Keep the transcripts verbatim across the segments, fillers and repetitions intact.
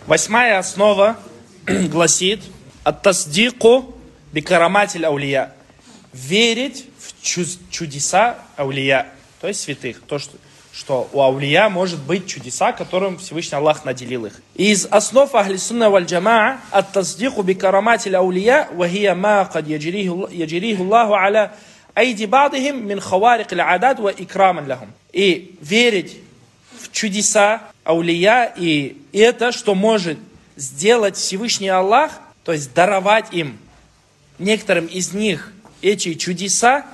Восьмая основа гласит ат-тасдику бикараматиль аулия. Верить в чудеса аулия, то есть святых. То, что, что у аулия может быть чудеса, которым Всевышний Аллах наделил их. Из основ ахли сунна валь джамаа ат-тасдику бикараматиль аулия вахия ма кад яджириху Аллаху аля айди бадихим мин хаварик аль-адад ва ikраман лахум. И верить в чудеса аулия, и это, что может сделать Всевышний Аллах, то есть даровать им, некоторым из них, эти чудеса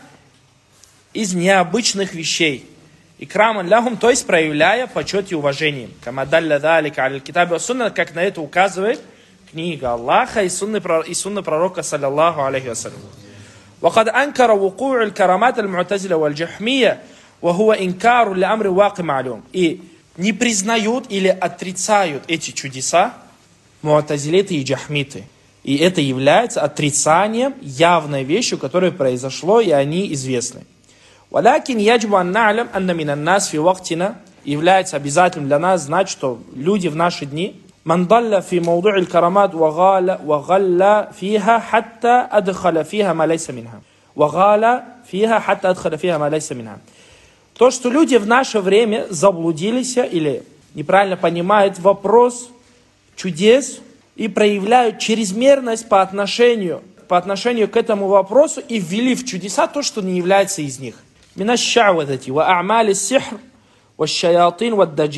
из необычных вещей. Ikраман лахум, то есть проявляя почет и уважение. Камадалля далика аль китаби ва сунна, как на это указывает книга Аллаха и сунна, и сунна пророка, саллаллаху алейхи вассалям. وقد أنكر وقوع الكرامات المعتزلة والجهمية وهو إنكار لأمر واقع معلوم. И не признают или отрицают эти чудеса муатазилиты и джахмиты. И это является отрицанием явной вещью, которая произошло, и они известны. ولكن يجب أن نعلم أن من الناس في وقتنا, является обязательным для нас знать, что люди в наши дни من ضل في موضوع الكرامات وغال وغل فيها حتى أدخل فيها ما ليس منها وغال فيها حتى أدخل فيها ما ليس منها. То, что люди в наше время заблудились или неправильно понимают вопрос чудес и проявляют чрезмерность по отношению, по отношению к этому вопросу и ввели в чудеса то, что не является из них. من الشعوذة وأعمال السحر والشياطين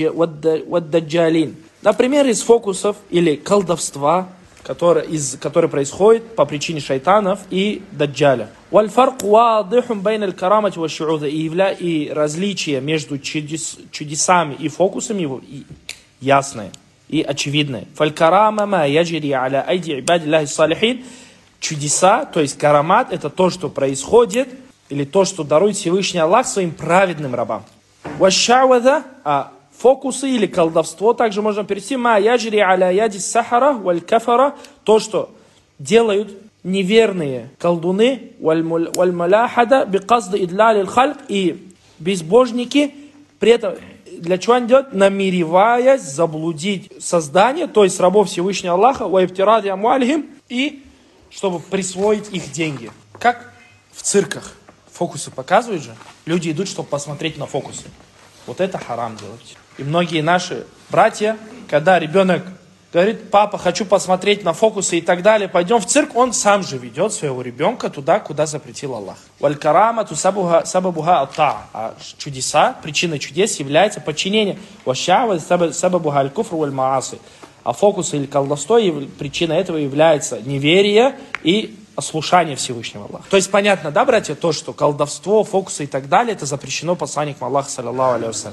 والدجالين. Например, из фокусов или колдовства, которое, из, которое происходит по причине шайтанов и даджаля. والفرق واضح بين الكرامة والشعوذة. И различие между чудес, чудесами и фокусами и ясное и очевидное. فالكرامة ما يجري على أيدي عباد الله الصالحين. Чудеса, то есть карамат, это то, что происходит, или то, что дарует Всевышний Аллах своим праведным рабам. والشعوذة, а фокусы или колдовство также можно перевести ма яджри аля яди сахара валь кафара, то, что делают неверные колдуны валь маляхада биказды идлалил хальк, и безбожники, при этом для чего они делают? Намереваясь заблудить создание, то есть рабов Всевышнего Аллаха, ва ибтиради амуалихим, и чтобы присвоить их деньги. Как в цирках фокусы показывают же, люди идут, чтобы посмотреть на фокусы. Вот это харам делать. И многие наши братья, когда ребенок говорит: папа, хочу посмотреть на фокусы и так далее, пойдем в цирк, он сам же ведет своего ребенка туда, куда запретил Аллах. Валь-карамату сабабуха ата. А чудеса, причиной чудес является подчинение. Вашава сабабуха аль-куфр валь-маасы. А фокусы или колдовство, причина этого является неверие и ослушание Всевышнего Аллаха. То есть понятно, да, братья, то, что колдовство, фокусы и так далее, это запрещено посланником Аллаха, саллаллаху алейхи вассалям.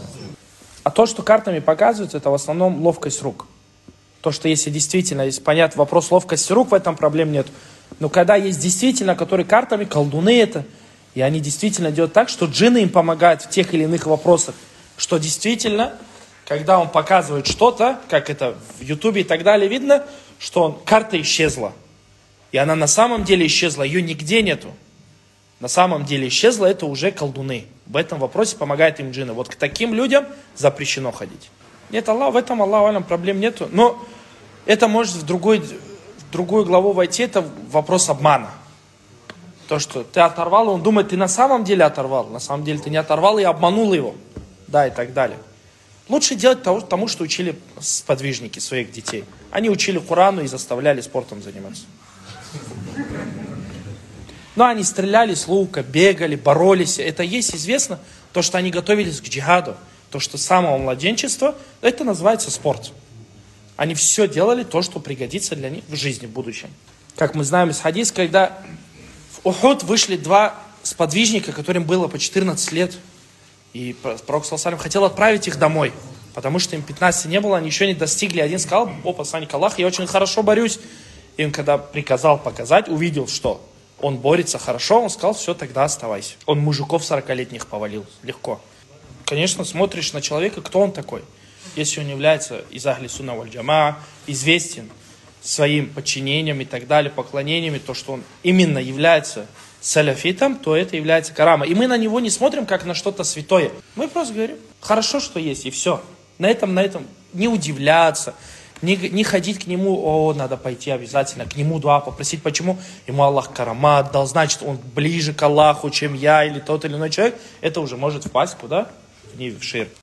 А то, что картами показывается, это в основном ловкость рук. То, что если действительно, если понятно вопрос ловкости рук, в этом проблем нет. Но когда есть действительно, которые картами, колдуны это, и они действительно делают так, что джинны им помогают в тех или иных вопросах, что действительно, когда он показывает что-то, как это в Ютубе и так далее, видно, что он, карта исчезла. И она на самом деле исчезла, ее нигде нету. На самом деле исчезла, это уже колдуны. В этом вопросе помогает им джинны. Вот к таким людям запрещено ходить. Нет, Аллах, в этом, Аллаху алям, проблем нету. Но это может в, другой, в другую главу войти, это вопрос обмана. То, что ты оторвал, он думает, ты на самом деле оторвал. На самом деле ты не оторвал и обманул его. Да, и так далее. Лучше делать того, тому, что учили сподвижники своих детей. Они учили Корану и заставляли спортом заниматься. Но они стреляли с лука, бегали, боролись. Это есть известно, то, что они готовились к джихаду. То, что с самого младенчества, это называется спорт. Они все делали то, что пригодится для них в жизни, в будущем. Как мы знаем из хадиса, когда в Ухуд вышли два сподвижника, которым было по четырнадцать лет. И пророк саллаллаху алейхи ва саллям хотел отправить их домой. Потому что им пятнадцати не было, они еще не достигли. Один сказал: о, посланник Аллаха, я очень хорошо борюсь. И он, когда приказал показать, увидел, что он борется хорошо, он сказал: все, тогда оставайся. Он мужиков сорокалетних повалил легко. Конечно, смотришь на человека, кто он такой. Если он является из ахли сунна валь джамаа, известен своим подчинением и так далее, поклонениями, то, что он именно является саляфитом, то это является карама. И мы на него не смотрим как на что-то святое. Мы просто говорим: хорошо, что есть, и все. На этом, на этом не удивляться, Не, не ходить к нему, о, надо пойти обязательно, к нему дуа попросить. Почему? Ему Аллах карамат дал, значит, он ближе к Аллаху, чем я или тот или иной человек. Это уже может впасть куда? В ширк.